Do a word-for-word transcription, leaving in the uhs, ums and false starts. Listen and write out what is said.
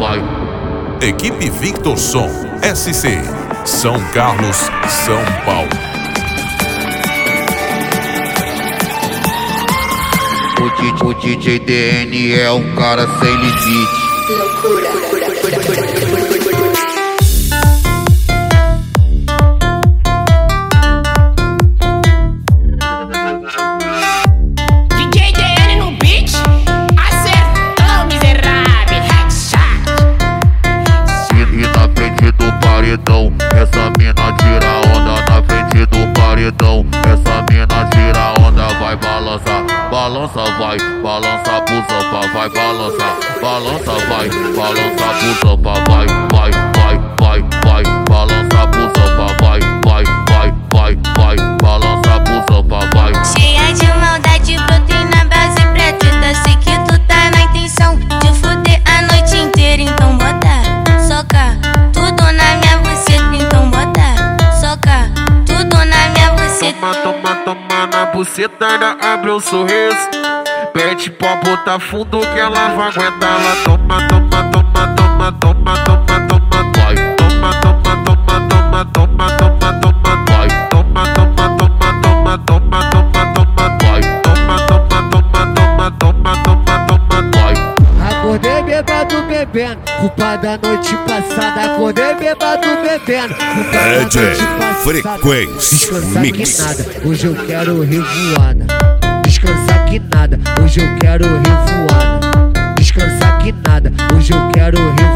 vai. Equipe Victor Som S C, São Carlos, São Paulo. O D J, o D J D N é um cara sem limite. Loucura, loucura, loucura, loucura. Essa mina tira onda na frente do paredão. Essa mina tira onda, vai balançar, balança, vai, balança pro sofá, vai balançar, balança, vai, balança pro sofá, vai, vai, vai, vai, vai, balança pro sofá, vai, vai, vai, vai, vai, balança pro sofá, vai. Cheia de maldade, brotei na base pra treta. Sei que tu tá na intenção de fuder a noite inteira, então bota, soca tudo na minha buceta, então bota, soca tudo na minha buceta. Toma, toma, toma na buceta, ainda abre um sorriso. Pede pra botar fundo que ela vai aguentar. Ela toma, toma, toma, toma, toma, toma, toma, vai. Toma, toma, toma, toma, toma, toma, toma, vai. Toma, toma, toma, toma, toma, toma, toma, vai. Toma, toma, toma, toma, toma, toma, toma, vai. Acordei bêbado bebendo, culpa da noite passada. Acordei bebado bebendo, culpa da noite passada. Frequência Mix. Nada, hoje eu quero revoada. Descansar que nada, hoje eu quero revoada. Descansar que nada, hoje eu quero revoada.